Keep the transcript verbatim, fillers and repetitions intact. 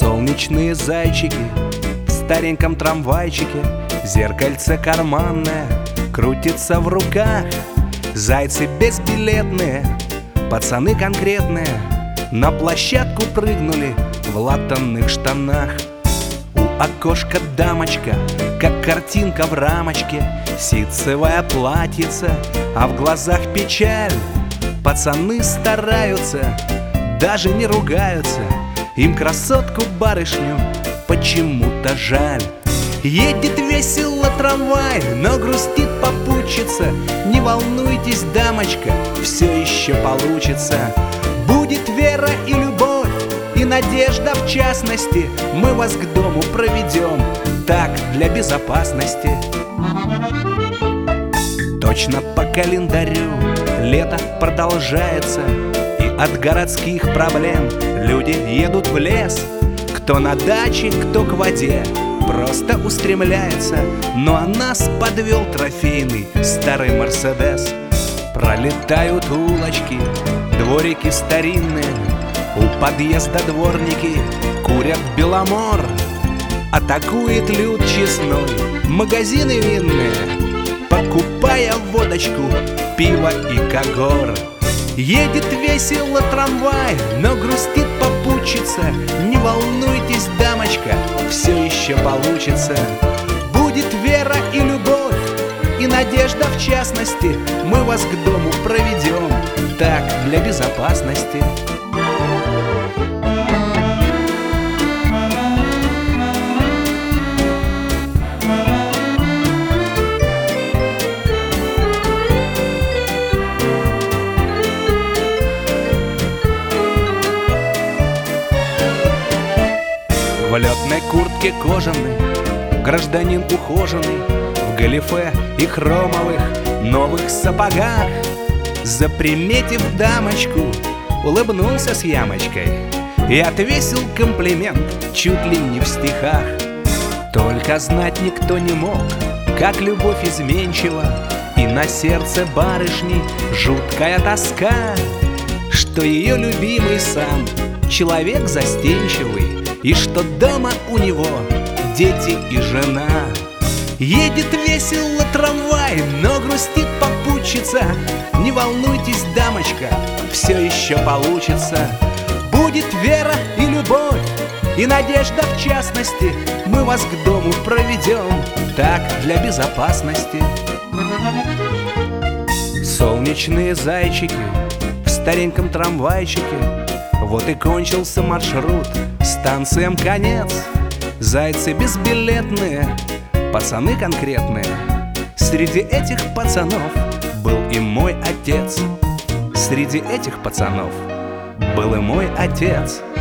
Солнечные зайчики в стареньком трамвайчике, зеркальце карманное крутится в руках. Зайцы безбилетные, пацаны конкретные, на площадку прыгнули в латанных штанах. У окошка дамочка, как картинка в рамочке, ситцевая платьице, а в глазах печаль. Пацаны стараются, даже не ругаются, им красотку-барышню почему-то жаль. Едет весело трамвай, но грустит попутчица. Не волнуйтесь, дамочка, все еще получится. Будет вера и любовь, и надежда в частности. Мы вас к дому проведем, так, для безопасности. Точно по календарю лето продолжается, и от городских проблем люди едут в лес. Кто на даче, кто к воде, просто устремляется. Ну а нас подвел трофейный старый Мерседес. Пролетают улочки, дворики старинные, у подъезда дворники курят беломор. Атакует люд честной магазины винные, покупая водочку, пиво и когор. Едет весело трамвай, но грустит попутчица. Не волнуйтесь, дамочка, все еще получится. Будет вера и любовь, и надежда в частности. Мы вас к дому проведем, так, для безопасности. В летной куртке кожаной гражданин ухоженный, в галифе и хромовых новых сапогах. Заприметив дамочку, улыбнулся с ямочкой и отвесил комплимент чуть ли не в стихах. Только знать никто не мог, как любовь изменчива, и на сердце барышни жуткая тоска, что ее любимый сам человек застенчивый, и что дома у него дети и жена. Едет весело трамвай, но грустит попутчица. Не волнуйтесь, дамочка, все еще получится. Будет вера и любовь, и надежда в частности. Мы вас к дому проведем, так, для безопасности. Солнечные зайчики в стареньком трамвайчике, вот и кончился маршрут, станциям конец. Зайцы безбилетные, пацаны конкретные. Среди этих пацанов был и мой отец. Среди этих пацанов был и мой отец.